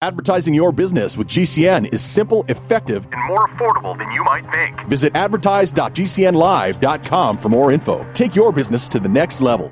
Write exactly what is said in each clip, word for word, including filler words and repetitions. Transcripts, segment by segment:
Advertising your business with G C N is simple, effective, and more affordable than you might think. Visit advertise dot g c n live dot com for more info. Take your business to the next level.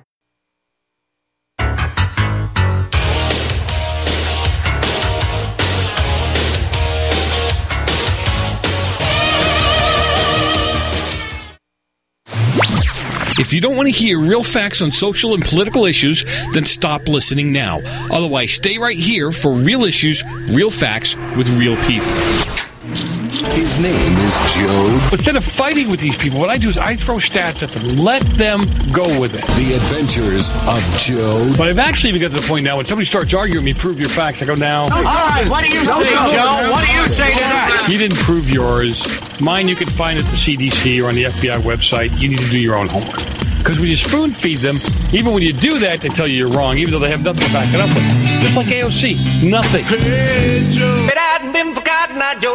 If you don't want to hear real facts on social and political issues, then stop listening now. Otherwise, stay right here for real issues, real facts with real people. His name is Joe. Instead of fighting with these people, what I do is I throw stats at them. Let them go with it. The Adventures of Joe. But I've actually even got to the point now when somebody starts arguing with me, prove your facts, I go, now. All right, what do you say, Joe? What do you say to that? You didn't prove yours. Mine you can find at the C D C or on the F B I website. You need to do your own homework. Because when you spoon feed them, even when you do that, they tell you you're wrong, even though they have nothing to back it up with. Just like A O C. Nothing. Hey, Joe. It hadn't been forgotten, I Joe.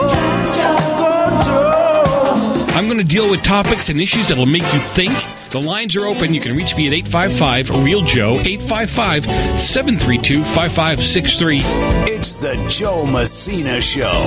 I'm going to deal with topics and issues that'll make you think. The lines are open. You can reach me at eight five five, real Joe, eight five five, seven three two, five five six three. It's the Joe Messina Show.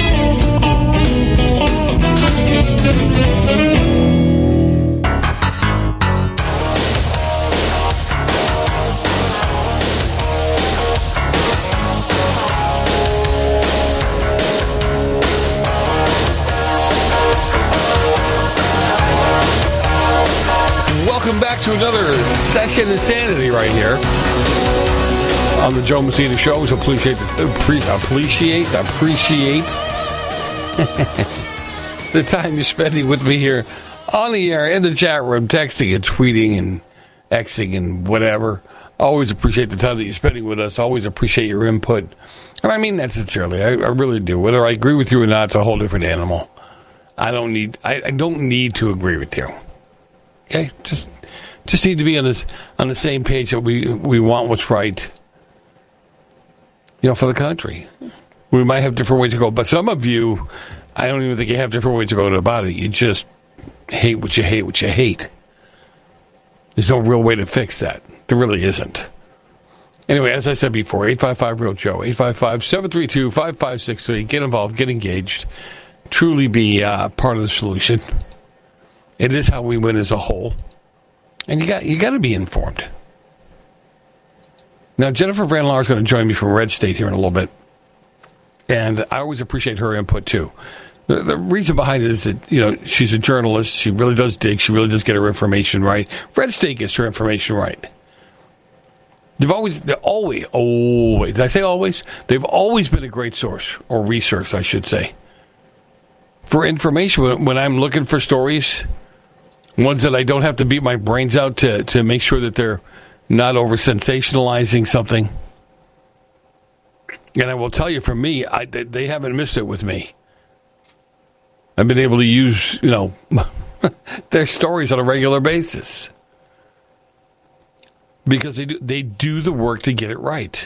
Welcome back to another session of insanity right here on the Joe Messina Show. So appreciate, appreciate, appreciate the time you're spending with me here on the air, in the chat room, texting and tweeting and Xing and whatever. Always appreciate the time that you're spending with us. Always appreciate your input. And I mean that sincerely. I, I really do. Whether I agree with you or not, it's a whole different animal. I don't need, I, I don't need to agree with you. Okay, just just need to be on this on the same page that we we want what's right. You know, for the country. We might have different ways to go, but some of you, I don't even think you have different ways to go about it. You just hate what you hate, what you hate. There's no real way to fix that. There really isn't. Anyway, as I said before, eight five five, real Joe, eight five five, seven three two, five five six three. Get involved, get engaged, truly be uh, part of the solution. It is how we win as a whole. And you got you got to be informed. Now, Jennifer Van Laar is going to join me from Red State here in a little bit. And I always appreciate her input, too. The, the reason behind it is that, you know, she's a journalist. She really does dig. She really does get her information right. Red State gets her information right. They've always, they're always, always, did I say always? They've always been a great source, or resource, I should say, for information. When, when I'm looking for stories, ones that I don't have to beat my brains out to, to make sure that they're not over-sensationalizing something. And I will tell you, for me, I, they haven't missed it with me. I've been able to use, you know, their stories on a regular basis. Because they do, they do the work to get it right.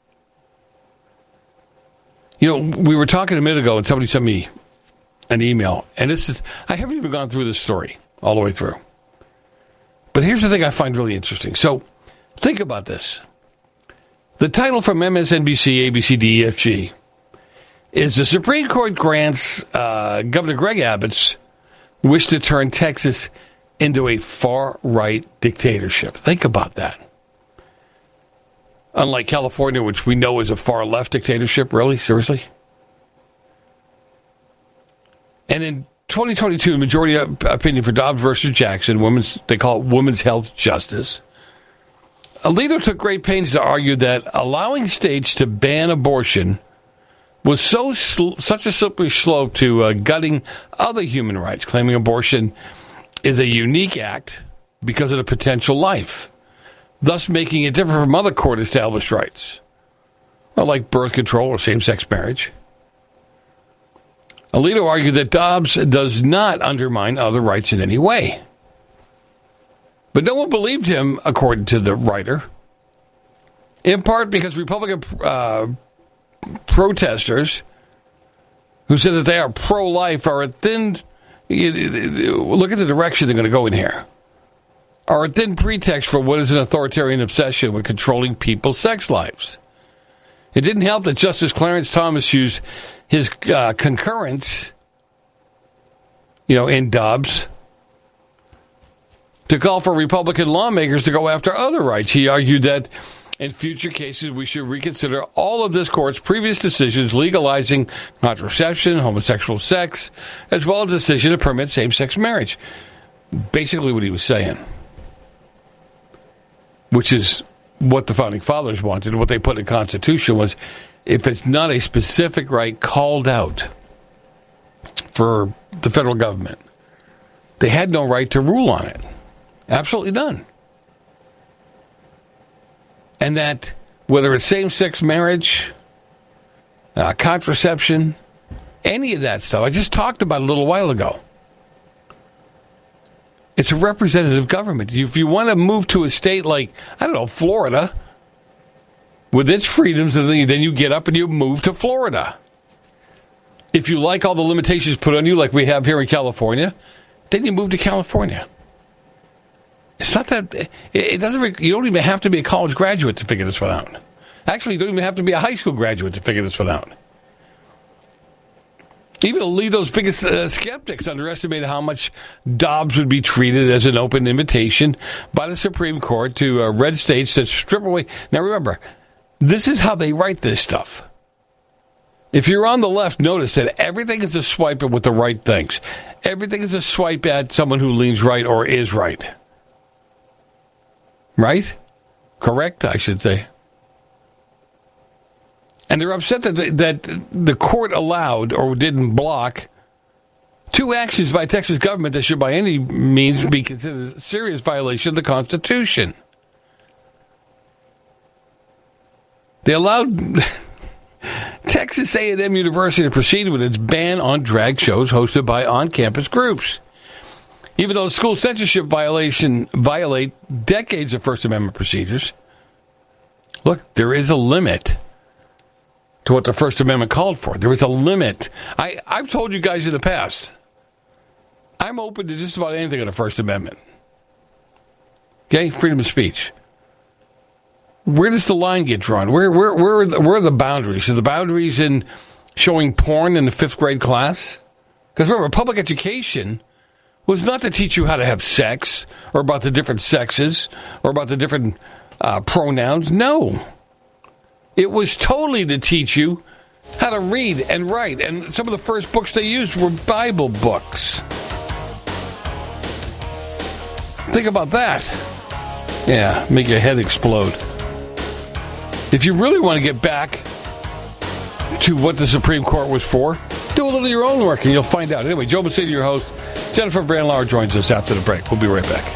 You know, we were talking a minute ago, and somebody sent me an email. And this is, I haven't even gone through this story all the way through. But here's the thing I find really interesting. So, think about this. The title from M S N B C, A B C, D, E, F, G is the Supreme Court grants uh, Governor Greg Abbott's wish to turn Texas into a far-right dictatorship. Think about that. Unlike California, which we know is a far-left dictatorship. Really? Seriously? And in twenty twenty-two, the majority opinion for Dobbs versus Jackson, women's, they call it women's health justice. Alito took great pains to argue that allowing states to ban abortion was so sl- such a slippery slope to uh, gutting other human rights, claiming abortion is a unique act because of the potential life, thus making it different from other court-established rights, well, like birth control or same-sex marriage. Alito argued that Dobbs does not undermine other rights in any way. But no one believed him, according to the writer, in part because Republican uh, protesters who said that they are pro-life are a thin, look at the direction they're going to go in here, are a thin pretext for what is an authoritarian obsession with controlling people's sex lives. It didn't help that Justice Clarence Thomas used his uh, concurrence, you know, in Dobbs, to call for Republican lawmakers to go after other rights. He argued that in future cases, we should reconsider all of this court's previous decisions legalizing contraception, homosexual sex, as well as the decision to permit same-sex marriage. Basically what he was saying, which is what the Founding Fathers wanted, what they put in the Constitution was, if it's not a specific right called out for the federal government, they had no right to rule on it. Absolutely none. And that whether it's same-sex marriage, uh, contraception, any of that stuff, I just talked about a little while ago. It's a representative government. If you want to move to a state like, I don't know, Florida, with its freedoms, then you get up and you move to Florida. If you like all the limitations put on you, like we have here in California, then you move to California. It's not that, it doesn't, you don't even have to be a college graduate to figure this one out. Actually, you don't even have to be a high school graduate to figure this one out. Even Alito's biggest uh, skeptics underestimated how much Dobbs would be treated as an open invitation by the Supreme Court to uh, red states that strip away. Now remember, this is how they write this stuff. If you're on the left, notice that everything is a swipe at what the right thinks. Everything is a swipe at someone who leans right or is right. Right? Correct, I should say. And they're upset that the, that the court allowed or didn't block two actions by Texas government that should by any means be considered a serious violation of the Constitution. They allowed Texas A and M University to proceed with its ban on drag shows hosted by on-campus groups. Even though school censorship violation violate decades of First Amendment procedures, look, there is a limit to what the First Amendment called for. There is a limit. I, I've told you guys in the past, I'm open to just about anything in the First Amendment. Okay? Freedom of speech. Where does the line get drawn? Where, where, where, are the, where are the boundaries? Are the boundaries in showing porn in the fifth grade class? Because remember, public education was not to teach you how to have sex, or about the different sexes, or about the different uh, pronouns. No. It was totally to teach you how to read and write. And some of the first books they used were Bible books. Think about that. Yeah, make your head explode. If you really want to get back to what the Supreme Court was for, do a little of your own work and you'll find out. Anyway, Joe Messina, your host. Jennifer Brandlauer joins us after the break. We'll be right back.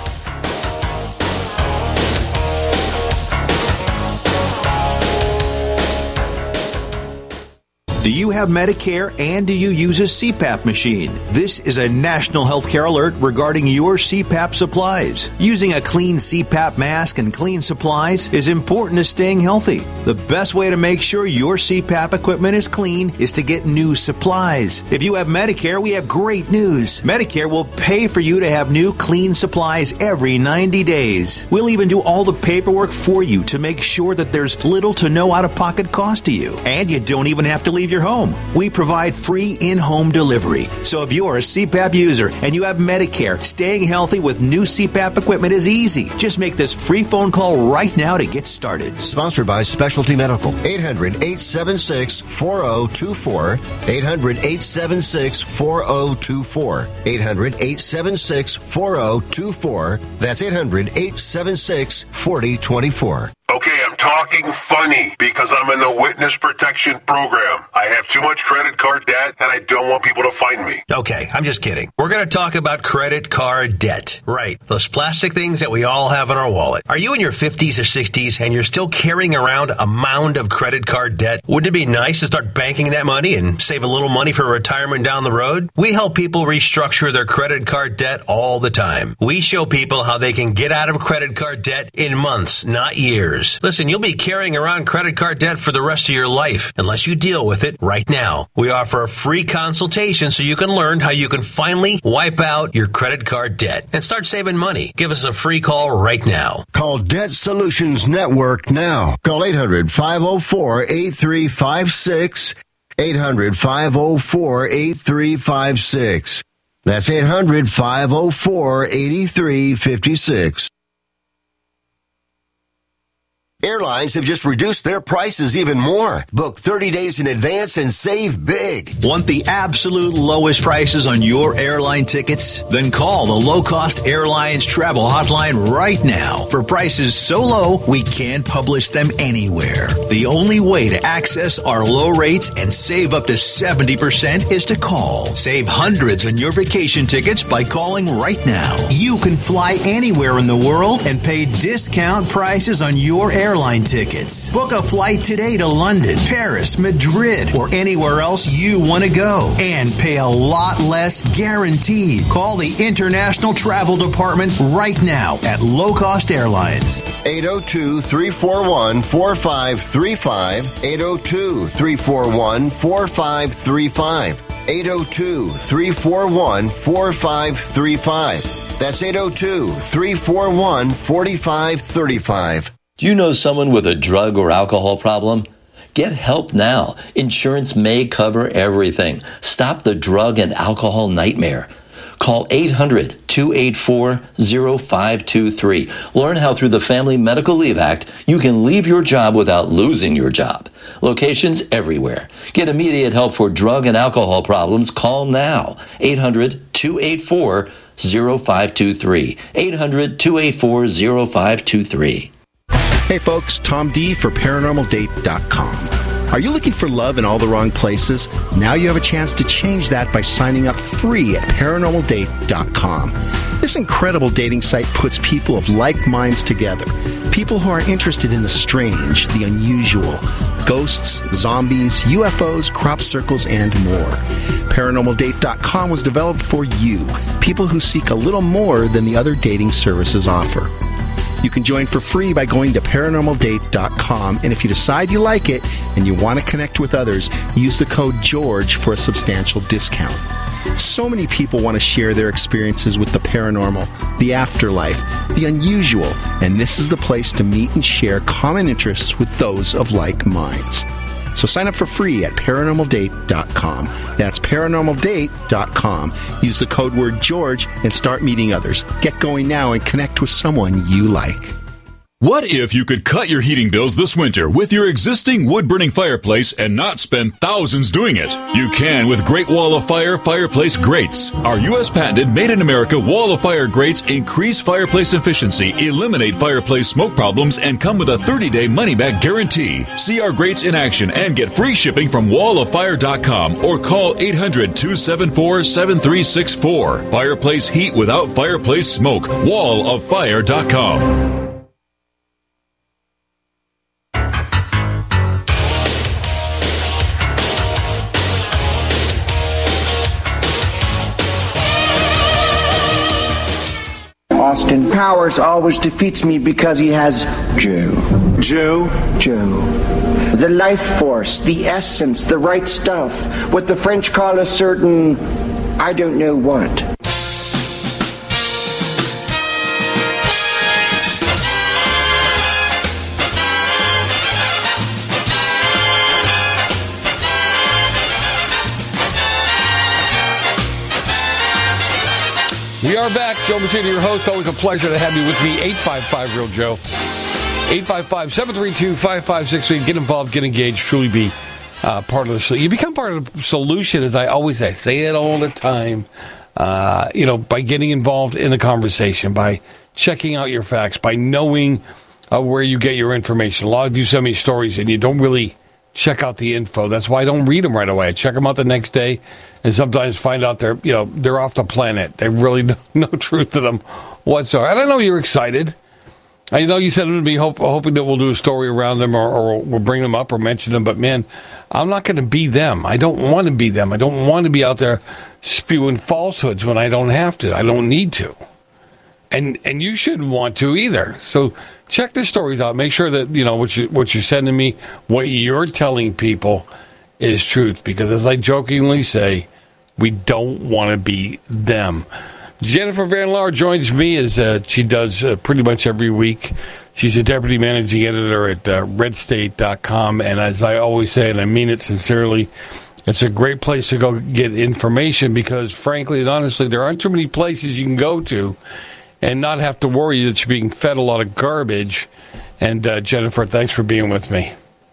Do you have Medicare and do you use a C PAP machine? This is a national healthcare alert regarding your C PAP supplies. Using a clean C PAP mask and clean supplies is important to staying healthy. The best way to make sure your C PAP equipment is clean is to get new supplies. If you have Medicare, we have great news. Medicare will pay for you to have new clean supplies every ninety days. We'll even do all the paperwork for you to make sure that there's little to no out-of-pocket cost to you. And you don't even have to leave your home. We provide free in-home delivery. So if you're a C PAP user and you have Medicare, staying healthy with new C PAP equipment is easy. Just make this free phone call right now to get started. Sponsored by Specialty Medical. eight hundred, eight seven six, four zero two four. eight hundred, eight seven six, four zero two four. eight hundred, eight seven six, four zero two four. That's eight hundred, eight seven six, four zero two four. Okay, I'm talking funny because I'm in the witness protection program. I have too much credit card debt and I don't want people to find me. Okay, I'm just kidding. We're going to talk about credit card debt. Right. Those plastic things that we all have in our wallet. Are you in your fifties or sixties and you're still carrying around a mound of credit card debt? Wouldn't it be nice to start banking that money and save a little money for retirement down the road? We help people restructure their credit card debt all the time. We show people how they can get out of credit card debt in months, not years. Listen, and you'll be carrying around credit card debt for the rest of your life unless you deal with it right now. We offer a free consultation so you can learn how you can finally wipe out your credit card debt and start saving money. Give us a free call right now. Call Debt Solutions Network now. Call eight hundred, five oh four, eight three five six. eight hundred, five oh four, eight three five six. That's eight hundred, five oh four, eight three five six. Airlines have just reduced their prices even more. Book thirty days in advance and save big. Want the absolute lowest prices on your airline tickets? Then call the Low Cost Airlines Travel Hotline right now for prices so low we can't publish them anywhere. The only way to access our low rates and save up to seventy percent is to call. Save hundreds on your vacation tickets by calling right now. You can fly anywhere in the world and pay discount prices on your airline Airline tickets. Book a flight today to London, Paris, Madrid, or anywhere else you want to go and pay a lot less guaranteed. Call the International Travel Department right now at Low Cost Airlines. eight oh two, three four one, four five three five. eight oh two, three four one, four five three five. eight oh two, three four one, four five three five. That's eight oh two, three four one, four five three five. Do you know someone with a drug or alcohol problem? Get help now. Insurance may cover everything. Stop the drug and alcohol nightmare. Call eight hundred, two eight four, oh five two three. Learn how through the Family Medical Leave Act, you can leave your job without losing your job. Locations everywhere. Get immediate help for drug and alcohol problems. Call now. eight hundred, two eight four, oh five two three. eight hundred, two eight four, oh five two three. Hey folks, Tom D for paranormal date dot com. Are you looking for love in all the wrong places? Now you have a chance to change that by signing up free at paranormal date dot com. This incredible dating site puts people of like minds together. People who are interested in the strange, the unusual, ghosts, zombies, U F Os, crop circles, and more. paranormal date dot com was developed for you, people who seek a little more than the other dating services offer. You can join for free by going to paranormal date dot com, and if you decide you like it and you want to connect with others, use the code GEORGE for a substantial discount. So many people want to share their experiences with the paranormal, the afterlife, the unusual, and this is the place to meet and share common interests with those of like minds. So sign up for free at paranormal date dot com. That's paranormal date dot com. Use the code word George and start meeting others. Get going now and connect with someone you like. What if you could cut your heating bills this winter with your existing wood-burning fireplace and not spend thousands doing it? You can with Great Wall of Fire fireplace grates. Our U S patented made-in-America Wall of Fire grates increase fireplace efficiency, eliminate fireplace smoke problems, and come with a thirty-day money-back guarantee. See our grates in action and get free shipping from wall of fire dot com or call eight hundred, two seven four, seven three six four. Fireplace heat without fireplace smoke. wall of fire dot com. Austin Powers always defeats me because he has Joe. Joe? Joe. The life force, the essence, the right stuff. What the French call a certain, I don't know what. We are back. Joe Messina, your host. Always a pleasure to have you with me. eight five five, real Joe. eight five five, seven three two, five five six three. Get involved, get engaged, truly be uh, part of the solution. You become part of the solution, as I always say. I say it all the time. Uh, you know, by getting involved in the conversation, by checking out your facts, by knowing uh, where you get your information. A lot of you send me stories, and you don't really check out the info. That's why I don't read them right away. I check them out the next day, and sometimes find out they're, you know, they're off the planet. They really no, no truth to them whatsoever. And I know you're excited. I know you said them to be hope, hoping that we'll do a story around them, or, or we'll bring them up or mention them. But man, I'm not going to be them. I don't want to be them. I don't want to be out there spewing falsehoods when I don't have to. I don't need to. And and you shouldn't want to either. So check the stories out. Make sure that, you know, what, you, what you're sending me, what you're telling people is truth. Because as I jokingly say, we don't want to be them. Jennifer Van Laar joins me as uh, she does uh, pretty much every week. She's a deputy managing editor at uh, red state dot com. And as I always say, and I mean it sincerely, it's a great place to go get information because, frankly and honestly, there aren't too many places you can go to and not have to worry that you're being fed a lot of garbage. And, uh, Jennifer, thanks for being with me.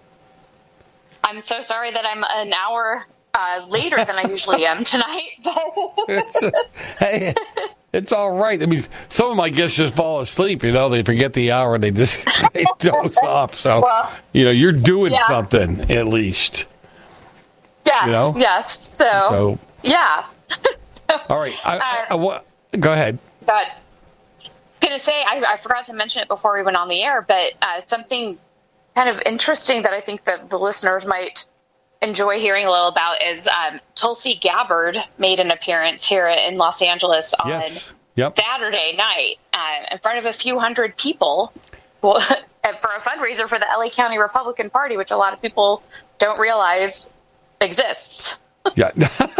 I'm so sorry that I'm an hour uh, later than I usually am tonight. it's, hey, it's all right. I mean, some of my guests just fall asleep, you know. They forget the hour and they just they doze off. So, well, you know, you're doing yeah. something at least. Yes, you know? yes. So, so yeah. so, all right. I, I, I, what, go ahead. But I was going to say, I, I forgot to mention it before we went on the air, but uh, something kind of interesting that I think that the listeners might enjoy hearing a little about is um, Tulsi Gabbard made an appearance here in Los Angeles on yes. yep. Saturday night uh, in front of a few hundred people well, for a fundraiser for the L A County Republican Party, which a lot of people don't realize exists. Yeah.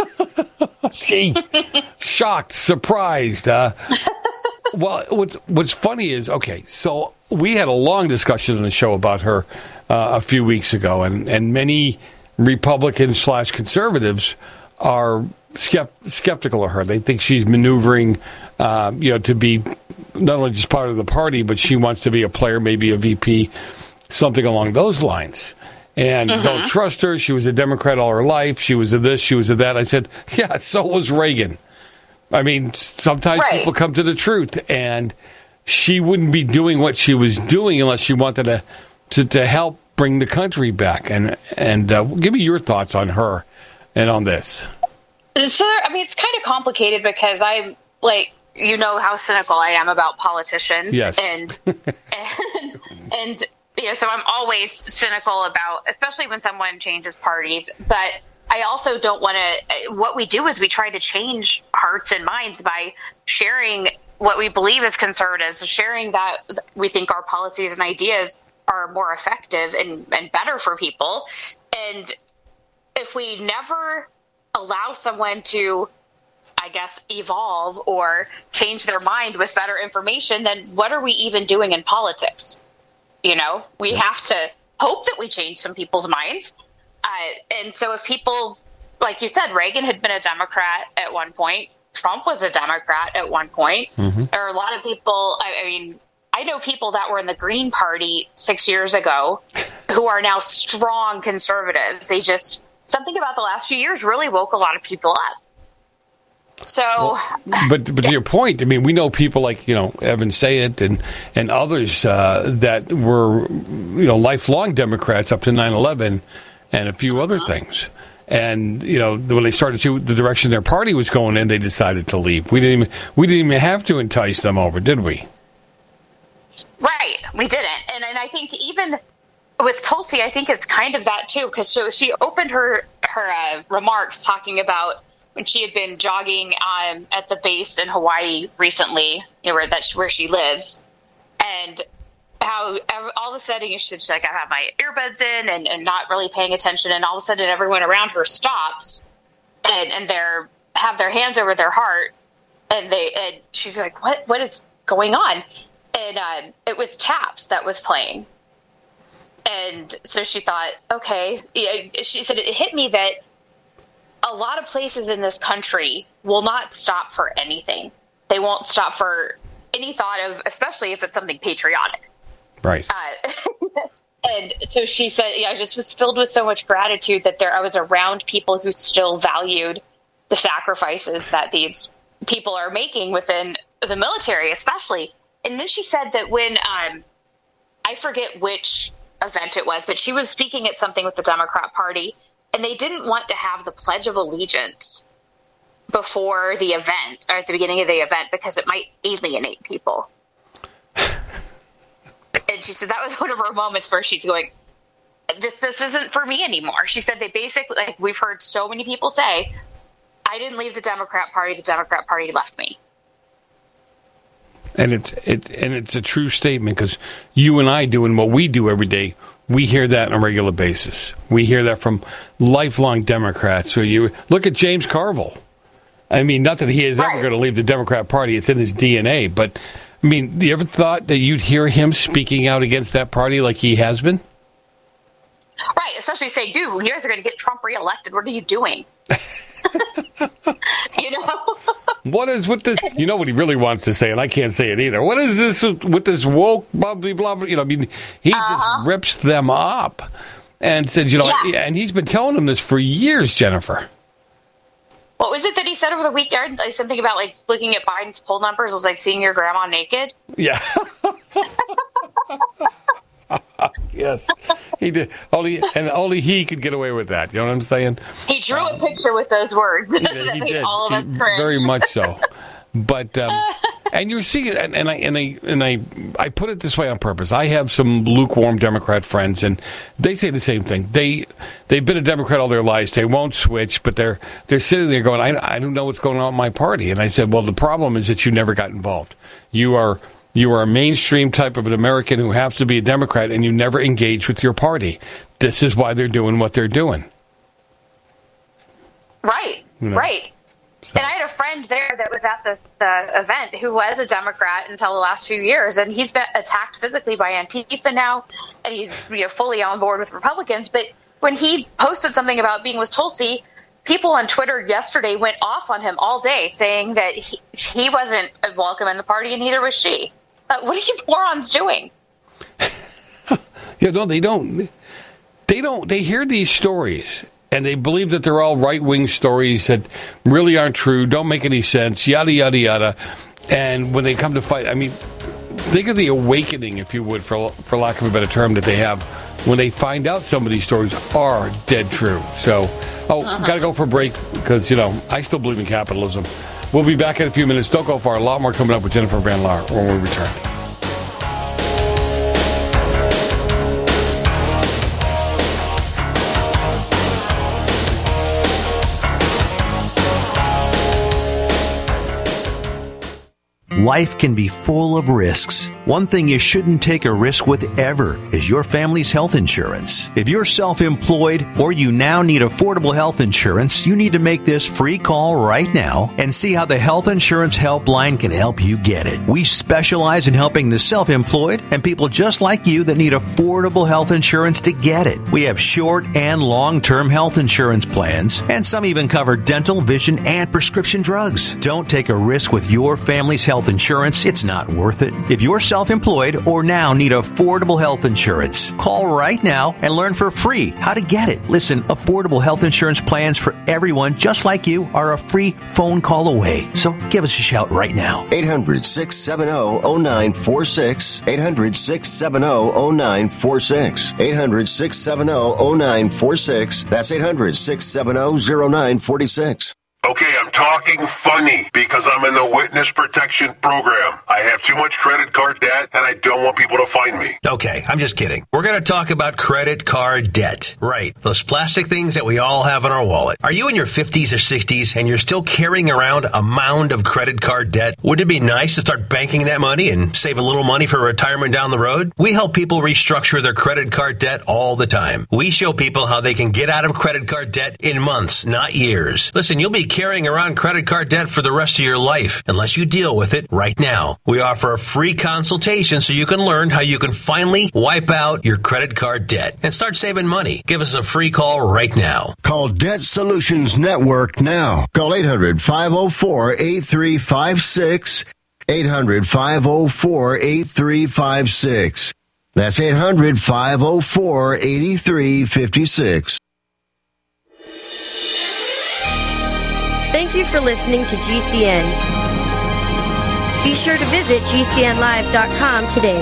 Gee, shocked, surprised. Uh, well, what's, what's funny is, okay, so we had a long discussion on the show about her uh, a few weeks ago, and, and many Republicans slash conservatives are skept- skeptical of her. They think she's maneuvering, uh, you know, to be not only just part of the party, but she wants to be a player, maybe a V P, something along those lines. And mm-hmm. don't trust her. She was a Democrat all her life. She was a this, she was a that. I said, yeah, so was Reagan. I mean, sometimes right. people come to the truth, and she wouldn't be doing what she was doing unless she wanted to to, to help bring the country back. And and uh, give me your thoughts on her and on this. So, I mean, it's kind of complicated because I'm like, you know how cynical I am about politicians. Yes. And, and, and, you know, so I'm always cynical about, especially when someone changes parties. But I also don't want to, what we do is we try to change hearts and minds by sharing what we believe as conservatives, sharing that we think our policies and ideas are more effective and, and better for people. And if we never allow someone to, I guess, evolve or change their mind with better information, then what are we even doing in politics? You know, we have to hope that we change some people's minds. Uh, and so if people, like you said, Reagan had been a Democrat at one point. Trump was a Democrat at one point. Mm-hmm. There are a lot of people, I, I mean, I know people that were in the Green Party six years ago who are now strong conservatives. They just, something about the last few years really woke a lot of people up. So, well, but but yeah. to your point, I mean, we know people like, you know, Evan Sayet and and others uh, that were, you know, lifelong Democrats up to nine eleven and a few other things. And, you know, when they started to see the direction their party was going in, they decided to leave. We didn't even we didn't even have to entice them over, did we? Right, we didn't. And and I think even with Tulsi, I think it's kind of that too, because so she opened her her uh, remarks talking about when she had been jogging um, at the base in Hawaii recently, you know, where that's where she lives, and how all of a sudden she's like, I have my earbuds in and, and not really paying attention, and all of a sudden everyone around her stops and and they're have their hands over their heart, and they and she's like, what what is going on? And uh, it was Taps that was playing, and so she thought, okay, she said it hit me that a lot of places in this country will not stop for anything. They won't stop for any thought of, especially if it's something patriotic. Right. Uh, and so she said, yeah, I just was filled with so much gratitude that there I was around people who still valued the sacrifices that these people are making within the military, especially. And then she said that when, um, I forget which event it was, but she was speaking at something with the Democrat Party, and they didn't want to have the Pledge of Allegiance before the event or at the beginning of the event because it might alienate people. And she said that was one of her moments where she's going, this this isn't for me anymore. She said they basically, like we've heard so many people say, I didn't leave the Democrat Party, the Democrat Party left me. And it's it and it's a true statement because you and I doing what we do every day, we hear that on a regular basis. We hear that from lifelong Democrats. So you look at James Carville. I mean, not that he is ever going to leave the Democrat Party; it's in his D N A. But I mean, you ever thought that you'd hear him speaking out against that party like he has been? Right, especially saying, "Dude, you guys are going to get Trump reelected. What are you doing?" You know. What is with the? You know what he really wants to say, and I can't say it either. What is this with this woke blah blah blah? blah you know, I mean, he uh-huh. just rips them up and says, you know, yeah. and he's been telling them this for years, Jennifer. What was it that he said over the weekend? Like something about like looking at Biden's poll numbers was like seeing your grandma naked. Yeah. Yes, he did. Only and only he could get away with that. You know what I'm saying? He drew um, a picture with those words. He, that he made did. all of us he, cringe. Very much so. But um, and you're seeing, and, and I and I and I I put it this way on purpose. I have some lukewarm Democrat friends, and they say the same thing. They they've been a Democrat all their lives. They won't switch, but they're they're sitting there going, I I don't know what's going on in my party. And I said, well, the problem is that you never got involved. You are. You are a mainstream type of an American who has to be a Democrat, and you never engage with your party. This is why they're doing what they're doing. Right, you know? Right. So. And I had a friend there that was at the, the event who was a Democrat until the last few years, and he's been attacked physically by Antifa now, and he's you know fully on board with Republicans. But when he posted something about being with Tulsi, people on Twitter yesterday went off on him all day, saying that he, he wasn't welcome in the party, and neither was she. Uh, what are you morons doing? Yeah, no, they don't. They don't. They hear these stories, and they believe that they're all right-wing stories that really aren't true, don't make any sense, yada, yada, yada. And when they come to fight, I mean, think of the awakening, if you would, for for lack of a better term, that they have when they find out some of these stories are dead true. So, oh, uh-huh. Got to go for a break because, you know, I still believe in capitalism. We'll be back in a few minutes. Don't go far. A lot more coming up with Jennifer Van Laar when we return. Life can be full of risks. One thing you shouldn't take a risk with ever is your family's health insurance. If you're self-employed or you now need affordable health insurance, you need to make this free call right now and see how the Health Insurance Helpline can help you get it. We specialize in helping the self-employed and people just like you that need affordable health insurance to get it. We have short and long-term health insurance plans, and some even cover dental, vision, and prescription drugs. Don't take a risk with your family's health insurance. It's not worth it. If you're self-employed or now need affordable health insurance, call right now and learn for free how to get it. Listen, affordable health insurance plans for everyone just like you are a free phone call away. So give us a shout right now. eight hundred, six seven zero, zero nine four six. eight hundred, six seven zero, zero nine four six. eight hundred, six seven zero, zero nine four six. That's eight hundred, six seven zero, zero nine four six. Okay, I'm talking funny because I'm in the witness protection program. I have too much credit card debt and I don't want people to find me. Okay, I'm just kidding. We're going to talk about credit card debt. Right. Those plastic things that we all have in our wallet. Are you in your fifties or sixties and you're still carrying around a mound of credit card debt? Wouldn't it be nice to start banking that money and save a little money for retirement down the road? We help people restructure their credit card debt all the time. We show people how they can get out of credit card debt in months, not years. Listen, you'll be carrying around credit card debt for the rest of your life unless you deal with it right now. We offer a free consultation so you can learn how you can finally wipe out your credit card debt and start saving money. Give us a free call right now. Call Debt Solutions Network now. Call eight hundred, five oh four, eight three five six. eight hundred, five oh four, eight three five six. That's eight hundred, five oh four, eight three five six. Thank you for listening to G C N. Be sure to visit G C N live dot com today.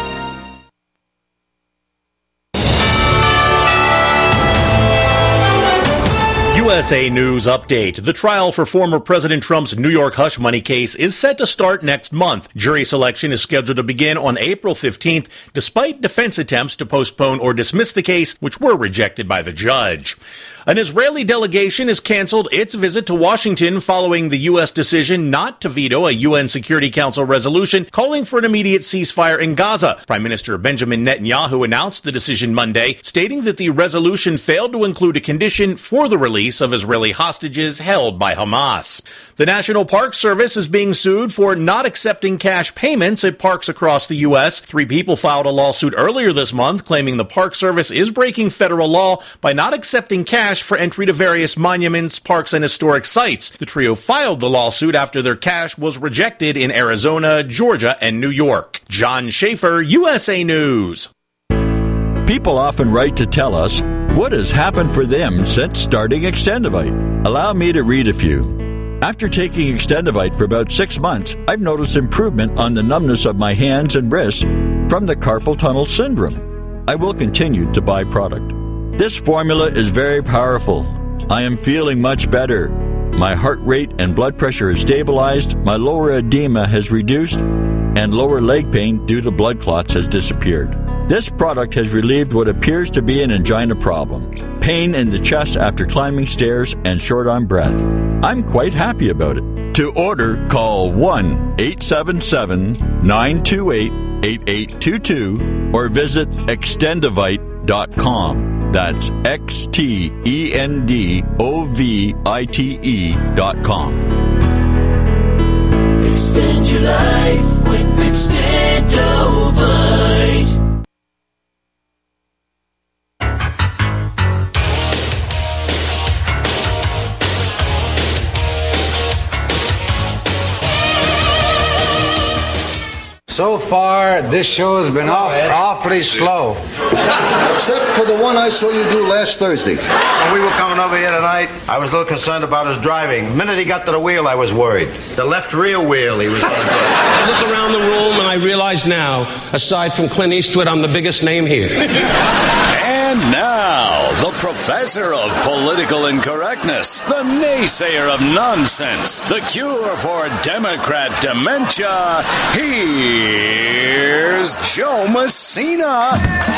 U S A News Update. The trial for former President Trump's New York hush money case is set to start next month. Jury selection is scheduled to begin on April fifteenth, despite defense attempts to postpone or dismiss the case, which were rejected by the judge. An Israeli delegation has canceled its visit to Washington following the U S decision not to veto a U N Security Council resolution calling for an immediate ceasefire in Gaza. Prime Minister Benjamin Netanyahu announced the decision Monday, stating that the resolution failed to include a condition for the release of Israeli hostages held by Hamas. The National Park Service is being sued for not accepting cash payments at parks across the U S. Three people filed a lawsuit earlier this month claiming the Park Service is breaking federal law by not accepting cash for entry to various monuments, parks, and historic sites. The trio filed the lawsuit after their cash was rejected in Arizona, Georgia, and New York. John Schaefer, U S A News. People often write to tell us what has happened for them since starting Extendivite. Allow me to read a few. After taking Extendivite for about six months, I've noticed improvement on the numbness of my hands and wrists from the carpal tunnel syndrome. I will continue to buy product. This formula is very powerful. I am feeling much better. My heart rate and blood pressure is stabilized, my lower edema has reduced, and lower leg pain due to blood clots has disappeared. This product has relieved what appears to be an angina problem, pain in the chest after climbing stairs, and short on breath. I'm quite happy about it. To order, call one eight seven seven, nine two eight, eight eight two two or visit extendivite dot com. That's X T E N D O V I T E dot com. Extend your life with Extendovite. So far, this show has been off, awfully slow. Except for the one I saw you do last Thursday. When we were coming over here tonight, I was a little concerned about his driving. The minute he got to the wheel, I was worried. The left rear wheel he was going to do. I look around the room and I realize now, aside from Clint Eastwood, I'm the biggest name here. And now, the professor of political incorrectness, the naysayer of nonsense, the cure for Democrat dementia, here's Joe Messina.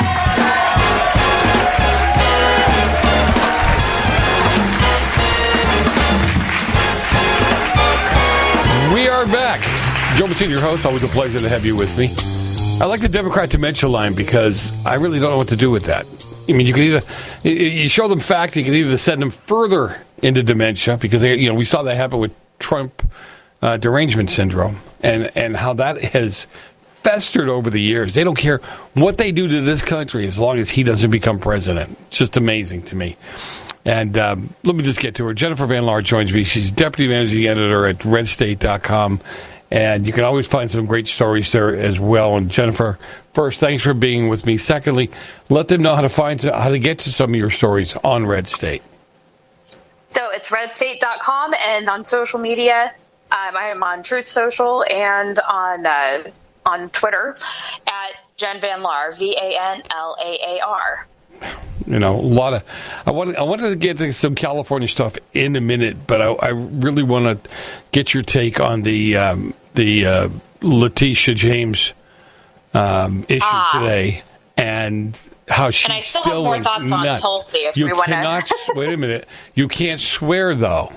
We are back. Joe Messina, your host. Always a pleasure to have you with me. I like the Democrat dementia line because I really don't know what to do with that. I mean, you can either you show them fact, you can either send them further into dementia because they, you know, we saw that happen with Trump uh, derangement syndrome and and how that has festered over the years. They don't care what they do to this country as long as he doesn't become president. It's just amazing to me. And um, let me just get to her. Jennifer Van Laar joins me. She's deputy managing editor at red state dot com. And you can always find some great stories there as well. And Jennifer, first, thanks for being with me. Secondly, let them know how to find how to get to some of your stories on Red State. So it's red state dot com, and on social media, um, I am on Truth Social and on uh, on Twitter at Jen Van Laar, V A N L A A R. You know, a lot of. I wanted. I wanted to get to some California stuff in a minute, but I, I really want to get your take on the um, the uh, Letitia James um, issue ah. today, and how she's and I still, still have more thoughts nuts. on Tulsi. If you we want cannot. Wait a minute. You can't swear though.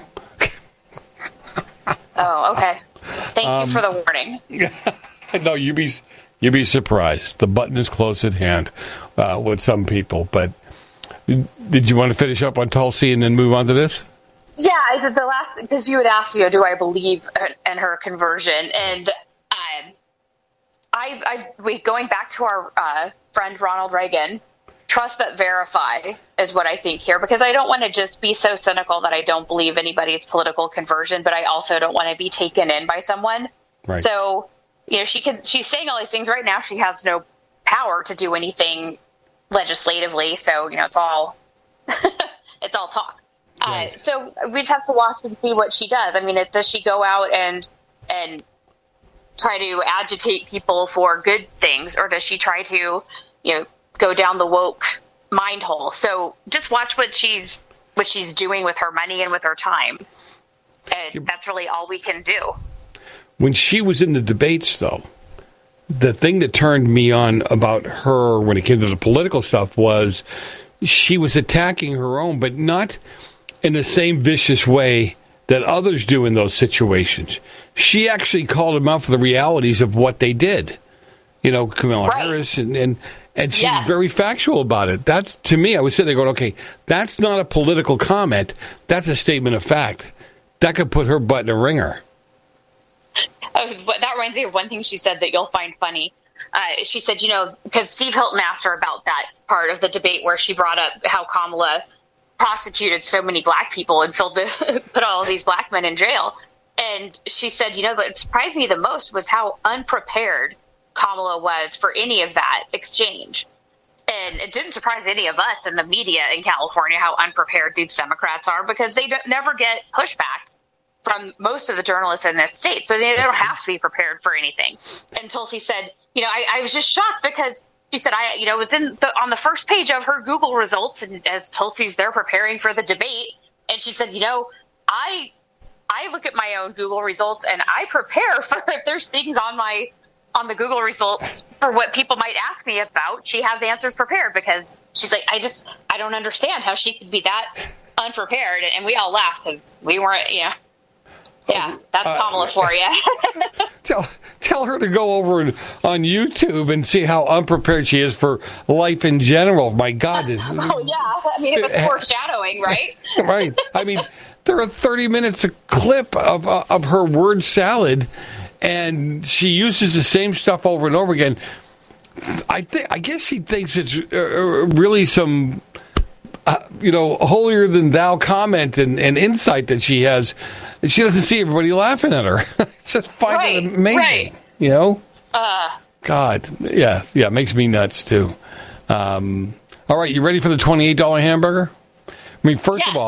Oh, okay. Thank um, you for the warning. No, you be you'd be surprised. The button is close at hand uh, with some people, but. Did you want to finish up on Tulsi and then move on to this? Yeah, I did the last because you had asked, you know, do I believe in her conversion? And um, I, I, we going back to our uh, friend Ronald Reagan, trust but verify is what I think here, because I don't want to just be so cynical that I don't believe anybody's political conversion, but I also don't want to be taken in by someone. Right. So, you know, she can. She's saying all these things right now. She has no power to do anything legislatively, so you know it's all it's all talk. Right. Uh, so we just have to watch and see what she does. I mean, it, does she go out and and try to agitate people for good things, or does she try to you know go down the woke mind hole? So just watch what she's what she's doing with her money and with her time, and that's really all we can do. When she was in the debates, though, the thing that turned me on about her when it came to the political stuff was she was attacking her own, but not in the same vicious way that others do in those situations. She actually called them out for the realities of what they did. You know, Kamala right. Harris, and, and, and she yes. was very factual about it. That's, to me, I was sitting there going, okay, that's not a political comment. That's a statement of fact. That could put her butt in a ringer. Oh, that reminds me of one thing she said that you'll find funny. Uh, she said, you know, because Steve Hilton asked her about that part of the debate where she brought up how Kamala prosecuted so many black people and filled the, put all of these black men in jail. And she said, you know, what surprised me the most was how unprepared Kamala was for any of that exchange. And it didn't surprise any of us in the media in California how unprepared these Democrats are, because they don't, never get pushback from most of the journalists in this state. So they don't have to be prepared for anything. And Tulsi said, you know, I, I was just shocked because she said, I, you know, it's in the, on the first page of her Google results, and as Tulsi's there preparing for the debate. And she said, you know, I, I look at my own Google results and I prepare for if there's things on my, on the Google results for what people might ask me about. She has answers prepared, because she's like, I just, I don't understand how she could be that unprepared. And we all laughed because we weren't, you know. Yeah, that's uh, Kamala for you. tell tell her to go over on YouTube and see how unprepared she is for life in general. My God, this. Oh yeah, I mean, it was foreshadowing, right? Right. I mean, there are thirty minutes a clip of uh, of her word salad, and she uses the same stuff over and over again. I think I guess she thinks it's uh, really some. Uh, you know, holier than thou comment and, and insight that she has. She doesn't see everybody laughing at her. Just find right, it amazing. Right. You know? Uh, God. Yeah. Yeah. It makes me nuts, too. Um, all right. You ready for the twenty-eight dollars hamburger? I mean, first yes.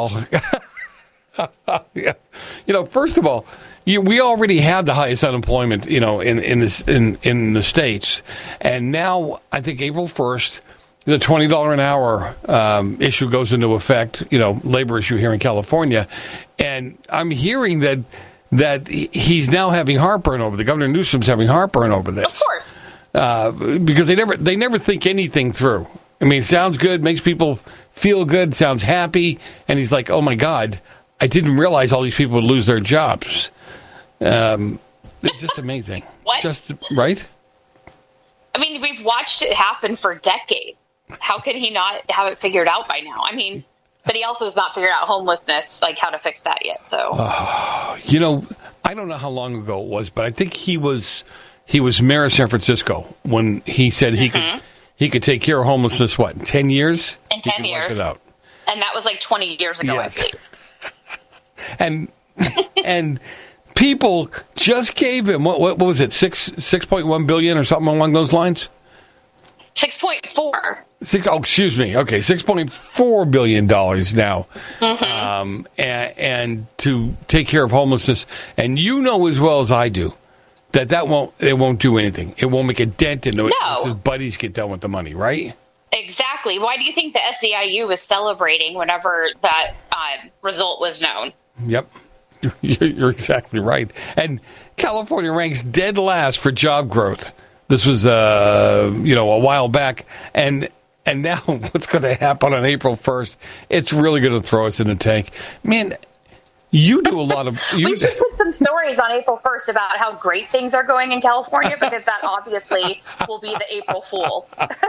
of all, yeah, you know, first of all, you, we already have the highest unemployment, you know, in, in, this, in, in the States. And now, I think April first, the twenty dollars an hour um, issue goes into effect, you know, labor issue here in California. And I'm hearing that that he's now having heartburn over the Governor Newsom's having heartburn over this. Of course. Uh, because they never they never think anything through. I mean, it sounds good, makes people feel good, sounds happy. And he's like, oh, my God, I didn't realize all these people would lose their jobs. Um, it's just amazing. What? Just right? I mean, we've watched it happen for decades. How could he not have it figured out by now? I mean, but he also has not figured out homelessness, like how to fix that yet. So, uh, you know, I don't know how long ago it was, but I think he was he was mayor of San Francisco when he said he mm-hmm. could he could take care of homelessness. What, in ten years? In ten years, it out. And that was like twenty years ago, yes. I believe. and and people just gave him what, what was it six six point one billion or something along those lines. Six point four. Six, oh, excuse me. Okay, six point four billion dollars now, mm-hmm. um, and, and to take care of homelessness. And you know as well as I do that that won't it won't do anything. It won't make a dent in it. No. His buddies get done with the money, right? Exactly. Why do you think the S E I U was celebrating whenever that uh, result was known? Yep, you're, you're exactly right. And California ranks dead last for job growth. This was, uh, you know, a while back, and and now what's going to happen on April first? It's really going to throw us in the tank, man. You do a lot of. You, we should put some stories on April first about how great things are going in California, because that obviously will be the April Fool.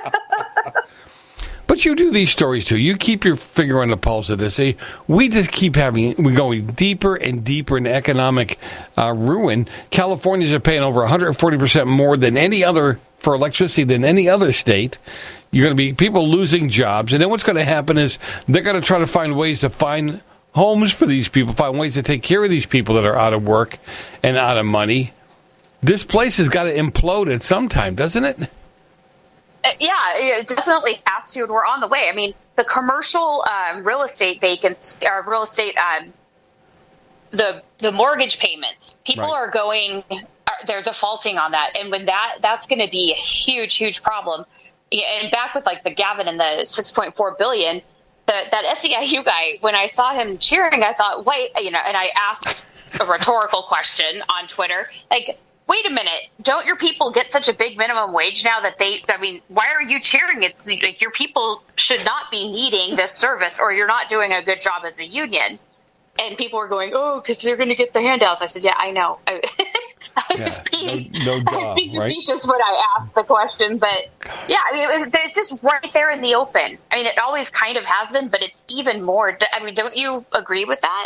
But you do these stories too. You keep your finger on the pulse of this. Eh? We just keep having, we're going deeper and deeper in economic uh, ruin. Californians are paying over one hundred forty percent more than any other for electricity than any other state. You're going to be people losing jobs. And then what's going to happen is they're going to try to find ways to find homes for these people, find ways to take care of these people that are out of work and out of money. This place has got to implode at some time, doesn't it? Yeah, it definitely has to, and we're on the way. I mean, the commercial um, real estate vacants, or real estate, um, the the mortgage payments, people right. are going, are, they're defaulting on that, and when that that's going to be a huge, huge problem. And back with like the Gavin and the six point four billion, the, that S E I U guy, when I saw him cheering, I thought, wait, you know, and I asked a rhetorical question on Twitter, like, wait a minute, don't your people get such a big minimum wage now that they, I mean, why are you cheering? It's like your people should not be needing this service, or you're not doing a good job as a union. And people are going, oh, because they're going to get the handouts. I said, yeah, I know. I, I Yeah, was being, no- no I was being duh, right? facetious when I asked the question. But yeah, I mean, it, it's just right there in the open. I mean, it always kind of has been, but it's even more. I mean, don't you agree with that?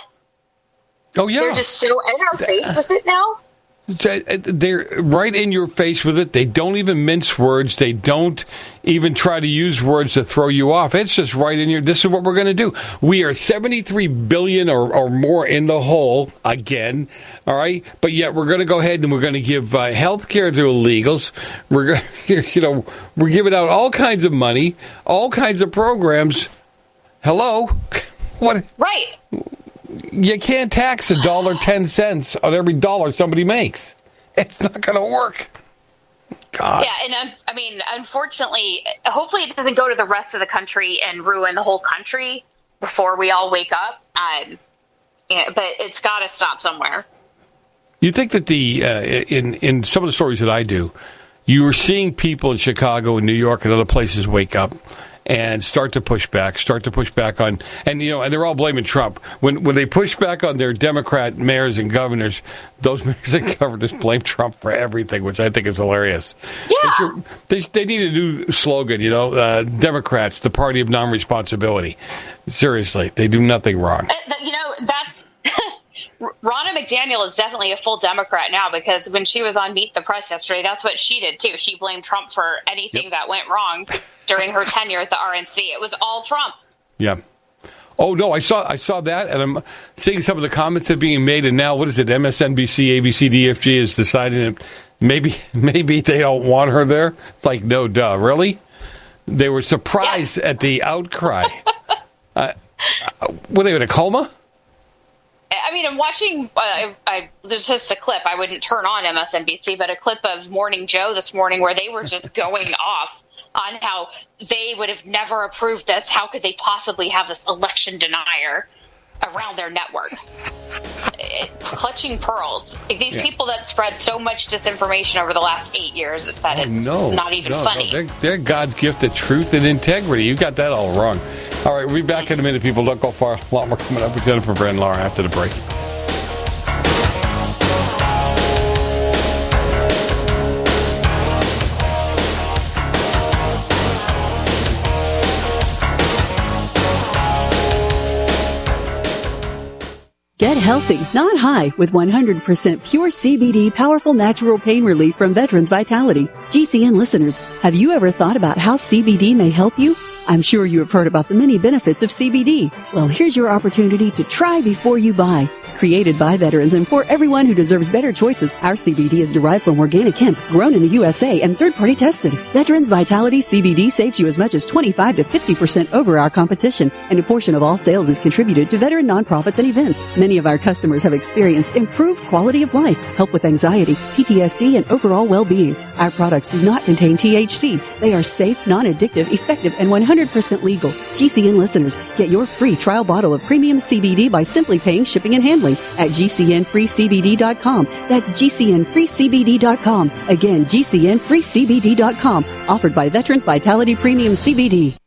Oh, yeah. They're just so in our face with it now. They're right in your face with it. They don't even mince words. They don't even try to use words to throw you off. It's just right in your, this is what we're going to do. We are seventy-three billion dollars or, or more in the hole again, all right? But yet we're going to go ahead and we're going to give uh, health care to illegals. We're going you know, we're giving out all kinds of money, all kinds of programs. Hello? What? Right. You can't tax a dollar ten cents on every dollar somebody makes. It's not going to work. God. Yeah, and um, I mean, unfortunately, hopefully it doesn't go to the rest of the country and ruin the whole country before we all wake up. Um, yeah, but it's got to stop somewhere. You think that the uh, in in some of the stories that I do, you are seeing people in Chicago and New York and other places wake up and start to push back, start to push back on, and you know, and they're all blaming Trump. When when they push back on their Democrat mayors and governors, those mayors and governors blame Trump for everything, which I think is hilarious. Yeah. They, should, they, they need a new slogan, you know, uh, Democrats, the party of non-responsibility. Seriously, they do nothing wrong. Uh, you know, that Ronna McDaniel is definitely a full Democrat now, because when she was on Meet the Press yesterday, that's what she did too. She blamed Trump for anything Yep. that went wrong during her tenure at the R N C. It was all Trump. Yeah. Oh no, I saw I saw that, and I'm seeing some of the comments that are being made. And now, what is it? M S N B C, A B C, D F G is deciding that maybe maybe they don't want her there. It's like, no, duh, really? They were surprised at the outcry. uh, were they in a coma? I mean, I'm watching, uh, I, I, there's just a clip, I wouldn't turn on M S N B C, but a clip of Morning Joe this morning where they were just going off on how they would have never approved this. How could they possibly have this election denier around their network? It, clutching pearls. Like, these Yeah. people that spread so much disinformation over the last eight years that Oh, it's no, not even no, funny. No, they're, they're God's gift of truth and integrity. You got that all wrong. All right, we'll be back in a minute, people. Don't go far. A lot more coming up with Jennifer Brand Laura after the break. Get healthy, not high, with one hundred percent pure C B D powerful natural pain relief from Veterans Vitality. G C N listeners, have you ever thought about how C B D may help you? I'm sure you have heard about the many benefits of C B D. Well, here's your opportunity to try before you buy. Created by veterans and for everyone who deserves better choices, our C B D is derived from organic hemp, grown in the U S A and third-party tested. Veterans Vitality C B D saves you as much as twenty-five to fifty percent over our competition, and a portion of all sales is contributed to veteran nonprofits and events. Many of our customers have experienced improved quality of life, help with anxiety, P T S D, and overall well-being. Our products do not contain T H C. They are safe, non-addictive, effective, and one hundred percent legal. G C N listeners, get your free trial bottle of premium C B D by simply paying shipping and handling at G C N free C B D dot com. That's G C N free C B D dot com. Again, G C N free C B D dot com. Offered by Veterans Vitality Premium C B D.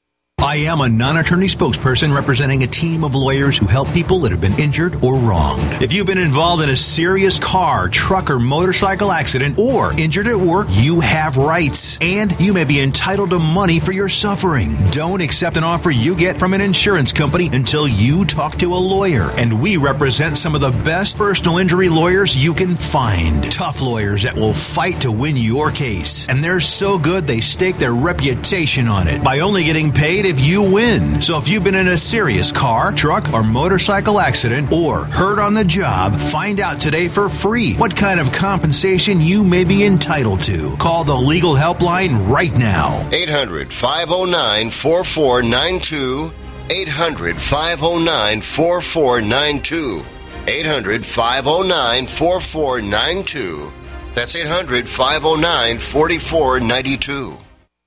I am a non-attorney spokesperson representing a team of lawyers who help people that have been injured or wronged. If you've been involved in a serious car, truck, or motorcycle accident or injured at work, you have rights, and you may be entitled to money for your suffering. Don't accept an offer you get from an insurance company until you talk to a lawyer, and we represent some of the best personal injury lawyers you can find. Tough lawyers that will fight to win your case, and they're so good they stake their reputation on it by only getting paid if you win. So if you've been in a serious car, truck, or motorcycle accident or hurt on the job, find out today for free what kind of compensation you may be entitled to. Call the legal helpline right now. eight hundred, five oh nine, four four nine two. eight hundred, five oh nine, four four nine two. eight hundred, five oh nine, four four nine two. That's eight hundred, five oh nine, four four nine two.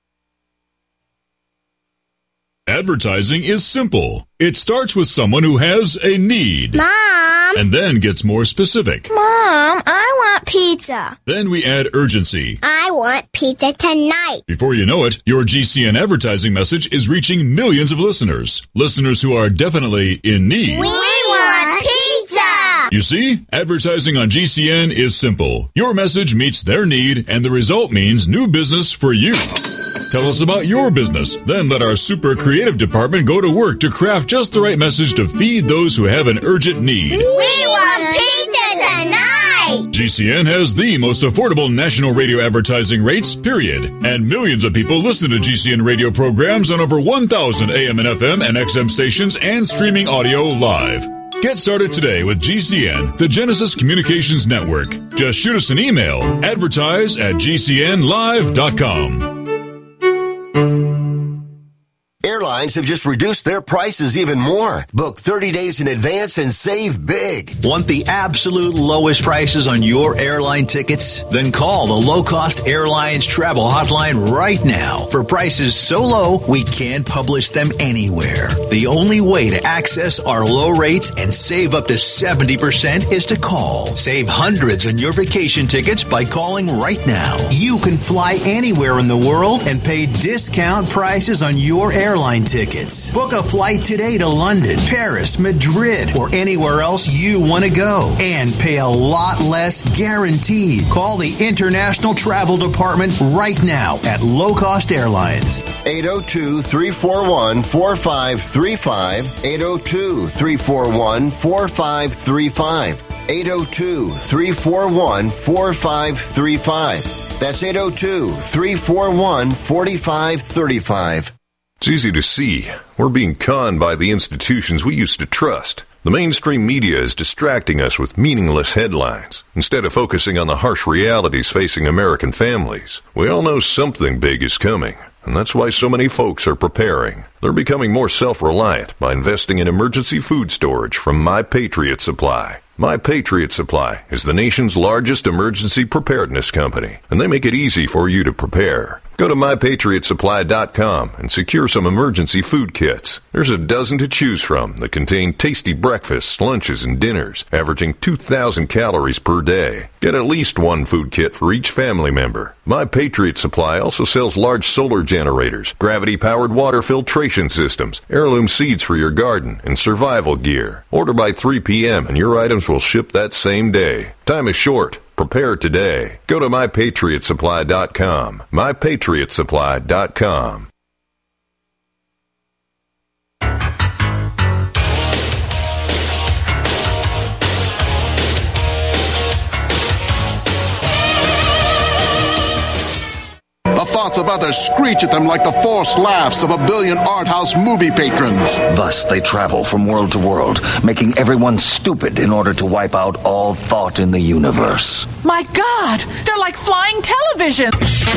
Advertising is simple. It starts with someone who has a need. Mom! And then gets more specific. Mom, I want pizza. Then we add urgency. I want pizza tonight. Before you know it, your G C N advertising message is reaching millions of listeners. Listeners who are definitely in need. We want pizza! You see, advertising on G C N is simple. Your message meets their need, and the result means new business for you. Tell us about your business. Then let our super creative department go to work to craft just the right message to feed those who have an urgent need. We want pizza tonight! G C N has the most affordable national radio advertising rates, period. And millions of people listen to G C N radio programs on over one thousand A M and F M and X M stations and streaming audio live. Get started today with G C N, the Genesis Communications Network. Just shoot us an email, advertise at g c n live dot com. Airlines have just reduced their prices even more. Book thirty days in advance and save big. Want the absolute lowest prices on your airline tickets? Then call the Low Cost Airlines Travel Hotline right now for prices so low we can't publish them anywhere. The only way to access our low rates and save up to seventy percent is to call. Save hundreds on your vacation tickets by calling right now. You can fly anywhere in the world and pay discount prices on your airline Airline tickets. Book a flight today to London, Paris, Madrid, or anywhere else you want to go and pay a lot less guaranteed. Call the International Travel Department right now at Low Cost Airlines. eight oh two, three four one, four five three five. eight oh two, three four one, four five three five. eight oh two, three four one, four five three five. That's eight oh two, three four one, four five three five. It's easy to see. We're being conned by the institutions we used to trust. The mainstream media is distracting us with meaningless headlines instead of focusing on the harsh realities facing American families. We all know something big is coming, and that's why so many folks are preparing. They're becoming more self-reliant by investing in emergency food storage from My Patriot Supply. My Patriot Supply is the nation's largest emergency preparedness company, and they make it easy for you to prepare. Go to my patriot supply dot com and secure some emergency food kits. There's a dozen to choose from that contain tasty breakfasts, lunches, and dinners, averaging two thousand calories per day. Get at least one food kit for each family member. My Patriot Supply also sells large solar generators, gravity-powered water filtration systems, heirloom seeds for your garden, and survival gear. Order by three p.m. and your items will ship that same day. Time is short. Prepare today. Go to my patriot supply dot com. my patriot supply dot com. The thoughts of others screech at them like the forced laughs of a billion art house movie patrons. Thus they travel from world to world, making everyone stupid in order to wipe out all thought in the universe. My God, they're like flying television.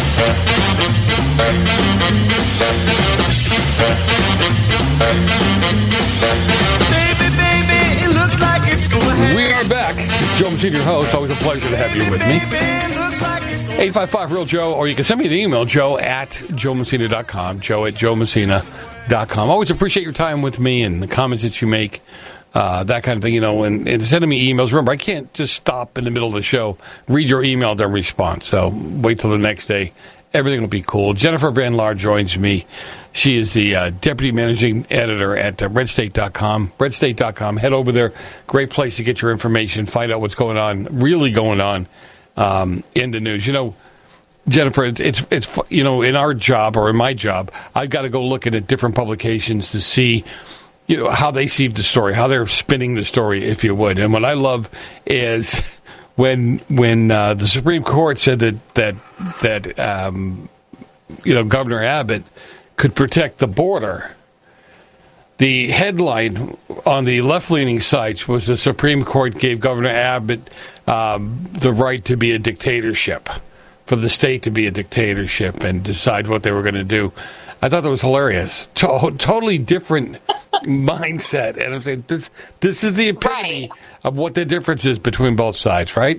Baby, baby, it looks like it's going. We are back. Joe Messina, your host. Always a pleasure to have you with me. eight five five real Joe, or you can send me an email, joe at joe messina dot com, joe at joe messina dot com. Always appreciate your time with me and the comments that you make, uh, that kind of thing, you know, and, and sending me emails. Remember, I can't just stop in the middle of the show, read your email, then respond. So wait till the next day. Everything will be cool. Jennifer Van Laar joins me. She is the uh, deputy managing editor at uh, red state dot com. red state dot com. Head over there. Great place to get your information, find out what's going on, really going on. Um, in the news, you know, Jennifer, it's, it's, it's, you know, in our job or in my job, I've got to go looking at different publications to see, you know, how they see the story, how they're spinning the story, if you would. And what I love is when, when, uh, the Supreme Court said that, that, that, um, you know, Governor Abbott could protect the border. The headline on the left-leaning sites was the Supreme Court gave Governor Abbott um, the right to be a dictatorship, for the state to be a dictatorship and decide what they were going to do. I thought that was hilarious. To- totally different mindset. And I'm saying, this, this is the epitome right. of what the difference is between both sides, right?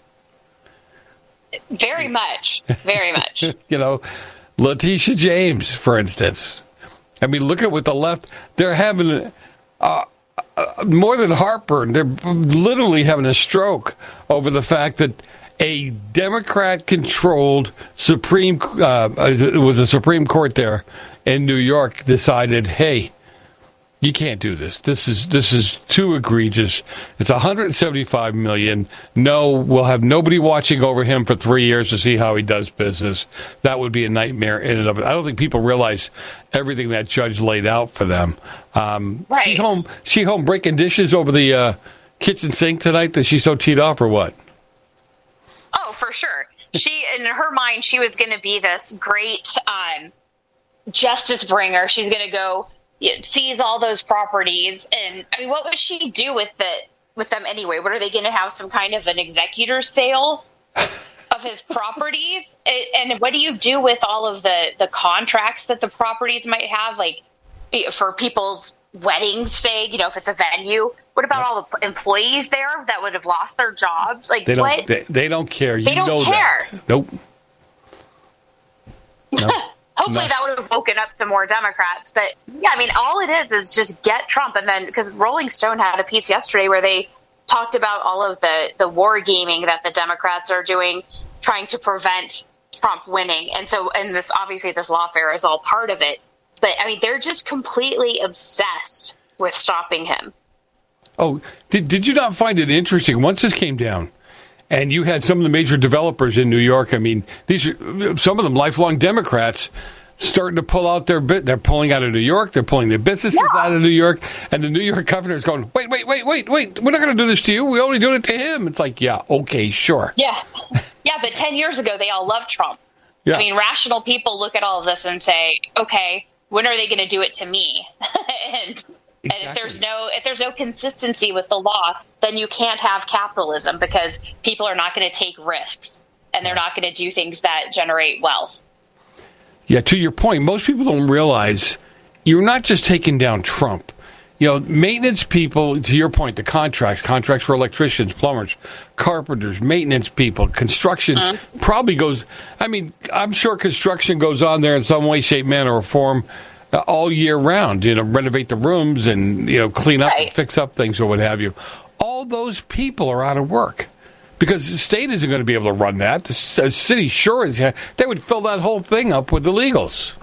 Very much. Very much. You know, Letitia James, for instance. I mean, look at what the left, they're having uh, uh, more than heartburn. They're literally having a stroke over the fact that a Democrat-controlled Supreme, uh, it was a Supreme Court there in New York, decided, hey, you can't do this. This is this is too egregious. It's one hundred seventy-five million dollars. No, we'll have nobody watching over him for three years to see how he does business. That would be a nightmare in and of it. I don't think people realize everything that judge laid out for them. Um, right. She home, she home breaking dishes over the uh, kitchen sink tonight that she's so teed off, or what? Oh, for sure. She, in her mind, she was going to be this great um, justice bringer. She's going to go seize all those properties, and I mean, what would she do with the with them anyway? What are they going to have, some kind of an executor's sale of his properties? And what do you do with all of the the contracts that the properties might have, like for people's weddings, say, you know, if it's a venue? What about all the employees there that would have lost their jobs? Like, they don't, what? They, they don't care. You they don't know care. That. Nope. No. Hopefully No. that would have woken up some more Democrats. But, yeah, I mean, all it is is just get Trump. And then, because Rolling Stone had a piece yesterday where they talked about all of the, the war gaming that the Democrats are doing, trying to prevent Trump winning. And so, and this, obviously, this lawfare is all part of it. But, I mean, they're just completely obsessed with stopping him. Oh, did, did you not find it interesting? Once this came down, and you had some of the major developers in New York, I mean, these are some of them lifelong Democrats starting to pull out their bit. They're pulling out of New York. They're pulling their businesses yeah. out of New York. And the New York governor is going, wait, wait, wait, wait, wait. We're not going to do this to you. We only do it to him. It's like, yeah, okay, sure. Yeah. Yeah, but ten years ago, they all loved Trump. Yeah. I mean, rational people look at all of this and say, okay, when are they going to do it to me? and Exactly. And if there's no if there's no consistency with the law, then you can't have capitalism, because people are not going to take risks, and they're not going to do things that generate wealth. Yeah, to your point, most people don't realize you're not just taking down Trump. You know, maintenance people, to your point, the contracts, contracts for electricians, plumbers, carpenters, maintenance people, construction mm-hmm. probably goes, I mean, I'm sure construction goes on there in some way, shape, manner, or form all year round, you know, renovate the rooms and, you know, clean up right. and fix up things or what have you. All those people are out of work because the state isn't going to be able to run that. The city sure is. They would fill that whole thing up with illegals.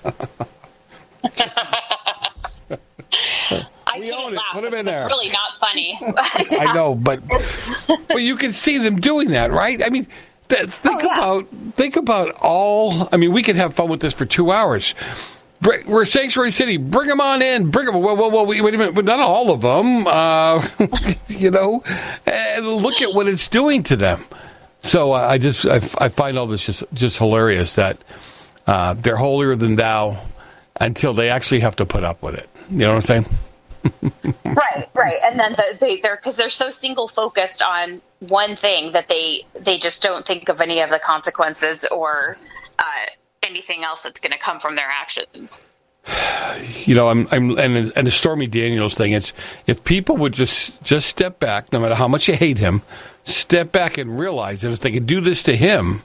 I we own it. Laugh. Put them in there. It's really not funny. I know, but but you can see them doing that, right? I mean, th- think oh, yeah. about think about all. I mean, we could have fun with this for two hours. We're Sanctuary City. Bring them on in. Bring them. Well, well, well wait a minute. Not all of them. Uh, you know, and look at what it's doing to them. So uh, I just I, I find all this just just hilarious that uh, they're holier than thou until they actually have to put up with it. You know what I'm saying? right, right. And then the, they they're because they're so single focused on one thing that they they just don't think of any of the consequences or uh, anything else that's going to come from their actions. You know, I'm, I'm, and and the Stormy Daniels thing. It's if people would just just step back, no matter how much you hate him, step back and realize that if they could do this to him,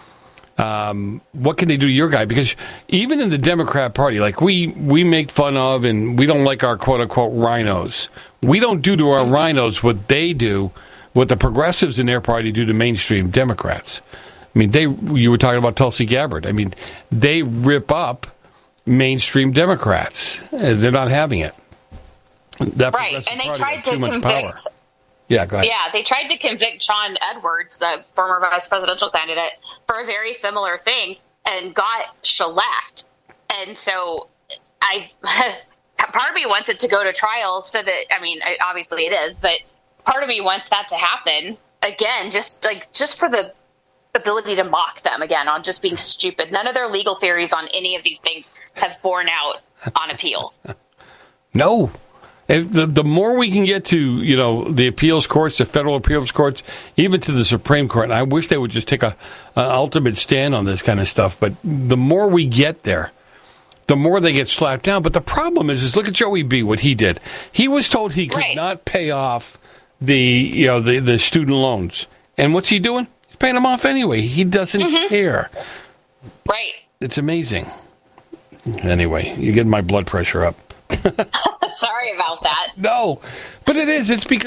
um, what can they do to your guy? Because even in the Democrat Party, like we we make fun of and we don't like our quote unquote rhinos. We don't do to our rhinos what they do, what the progressives in their party do to mainstream Democrats. I mean, they. You were talking about Tulsi Gabbard. I mean, they rip up mainstream Democrats. They're not having it. That right, and they tried to convict. Power. Yeah, go ahead. Yeah, they tried to convict John Edwards, the former vice presidential candidate, for a very similar thing, and got shellacked. And so, I part of me wants it to go to trial, so that I mean, obviously it is, but part of me wants that to happen again, just like just for the ability to mock them again on just being stupid. None of their legal theories on any of these things have borne out on appeal. No. And the, the more we can get to, you know, the appeals courts, the federal appeals courts, even to the Supreme Court, and I wish they would just take a an ultimate stand on this kind of stuff, but the more we get there, the more they get slapped down. But the problem is, is look at Joey B., what he did. He was told he could right. not pay off the, you know, the, the student loans. And what's he doing? Paying them off anyway. He doesn't mm-hmm. care. Right. It's amazing. Anyway, you get my blood pressure up. Sorry about that. No, but it is. It's because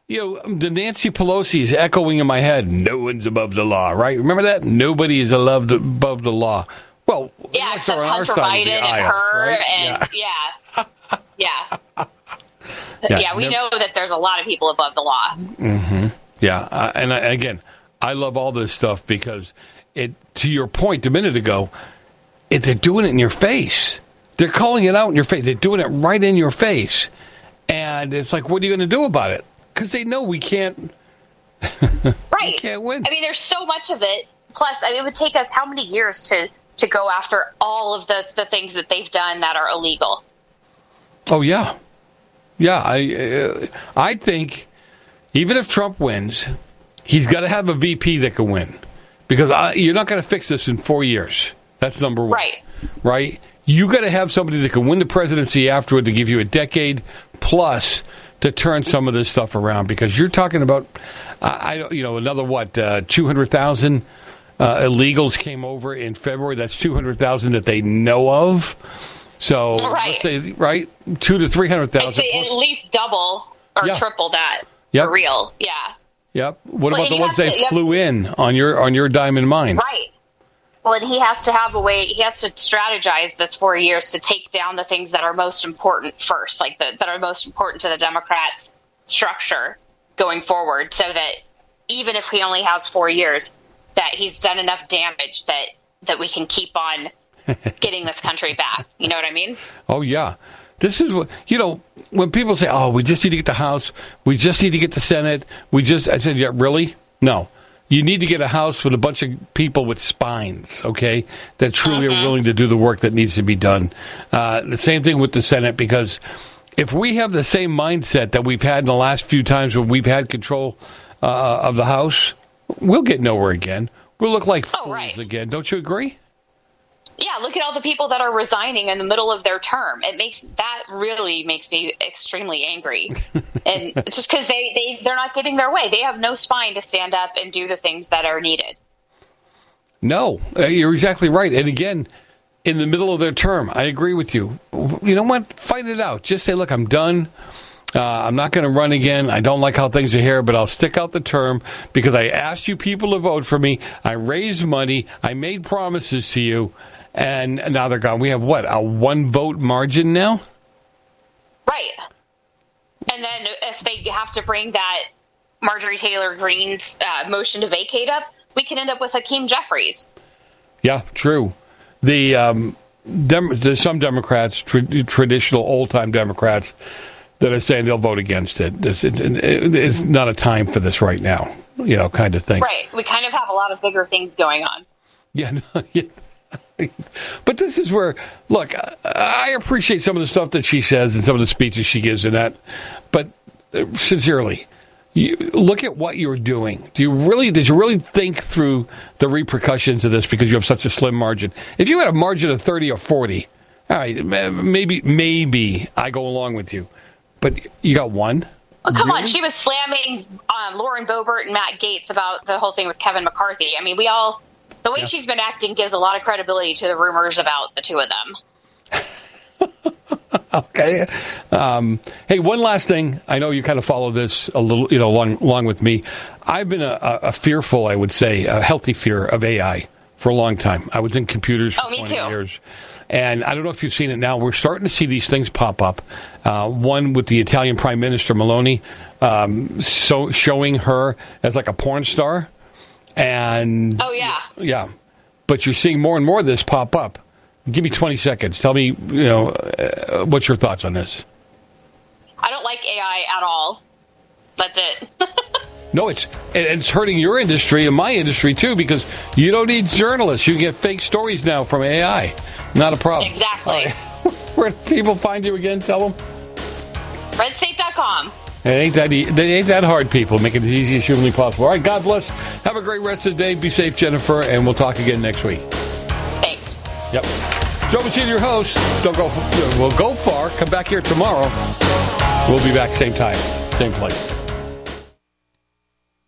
you know, the Nancy Pelosi is echoing in my head, no one's above the law, right? Remember that? Nobody is above the, above the law. Well, yeah, except on Hunter Biden and aisle, her, right? and yeah, yeah, yeah. yeah. yeah we never, know that there's a lot of people above the law. Mm-hmm. Yeah, uh, and I, again, I love all this stuff because it. To your point a minute ago, it, they're doing it in your face. They're calling it out in your face. They're doing it right in your face, and it's like, what are you going to do about it? Because they know we can't. Right. We can't win. I mean, there's so much of it. Plus, I mean, it would take us how many years to. to go after all of the, the things that they've done that are illegal. Oh, yeah. Yeah, I uh, I think even if Trump wins, he's got to have a V P that can win. Because I, you're not going to fix this in four years. That's number one. Right. Right? You got to have somebody that can win the presidency afterward to give you a decade plus to turn some of this stuff around. Because you're talking about, I, I you know, another, what, uh, two hundred thousand Uh, illegals came over in February. That's two hundred thousand that they know of. So right. let's say, right, two to three hundred thousand. At least double or yeah. triple that yep. for real. Yeah. Yep. What well, about the ones they to, flew in on your on your Diamond Mine? Right. Well, and he has to have a way. He has to strategize this four years to take down the things that are most important first, like the, that are most important to the Democrats' structure going forward, so that even if he only has four years. That he's done enough damage that, that we can keep on getting this country back. You know what I mean? Oh, yeah. This is what, you know, when people say, oh, we just need to get the House, we just need to get the Senate, we just, I said, yeah, really? No. You need to get a House with a bunch of people with spines, okay, that truly mm-hmm. are willing to do the work that needs to be done. Uh, the same thing with the Senate, because if we have the same mindset that we've had in the last few times when we've had control uh, of the House, we'll get nowhere again. We'll look like fools oh, right. again. Don't you agree? Yeah, look at all the people that are resigning in the middle of their term. It makes that really makes me extremely angry. And it's just because they, they, they're not getting their way. They have no spine to stand up and do the things that are needed. No, uh, you're exactly right. And again, in the middle of their term, I agree with you. You know what? Fight it out. Just say, look, I'm done. Uh, I'm not going to run again. I don't like how things are here, but I'll stick out the term because I asked you people to vote for me. I raised money. I made promises to you, and now they're gone. We have, what, a one-vote margin now? Right. And then if they have to bring that Marjorie Taylor Greene's uh, motion to vacate up, we can end up with Hakeem Jeffries. Yeah, true. The um, Dem- There's some Democrats, tra- traditional old-time Democrats, that are saying they'll vote against it. It's, it, it. It's not a time for this right now, you know, kind of thing. Right. We kind of have a lot of bigger things going on. Yeah. No, yeah. But this is where, look, I appreciate some of the stuff that she says and some of the speeches she gives and that. But sincerely, you, look at what you're doing. Do you really, did you really think through the repercussions of this because you have such a slim margin? If you had a margin of thirty or forty, all right, maybe, maybe I go along with you. But you got one? Oh, come really? on. She was slamming um, Lauren Boebert and Matt Gaetz about the whole thing with Kevin McCarthy. I mean, we all, the way yeah. she's been acting gives a lot of credibility to the rumors about the two of them. Okay. Um, hey, one last thing. I know you kind of follow this a little, you know, along, along with me. I've been a, a fearful, I would say, a healthy fear of A I for a long time. I was in computers for oh, me twenty too. years. And I don't know if you've seen it now. We're starting to see these things pop up. Uh, one with the Italian Prime Minister Meloni, um, so showing her as like a porn star. And oh yeah, yeah. But you're seeing more and more of this pop up. Give me twenty seconds. Tell me, you know, uh, what's your thoughts on this? I don't like A I at all. That's it. No, it's it's hurting your industry and my industry too because you don't need journalists. You can get fake stories now from A I. Not a problem. Exactly. Right. Where do people find you again? Tell them. red state dot com. It ain't that e- it ain't that hard, people. Make it as easy as humanly possible. All right, God bless. Have a great rest of the day. Be safe, Jennifer, and we'll talk again next week. Thanks. Yep. Joe Machine, your host. Don't go. We'll go far. Come back here tomorrow. We'll be back same time, same place.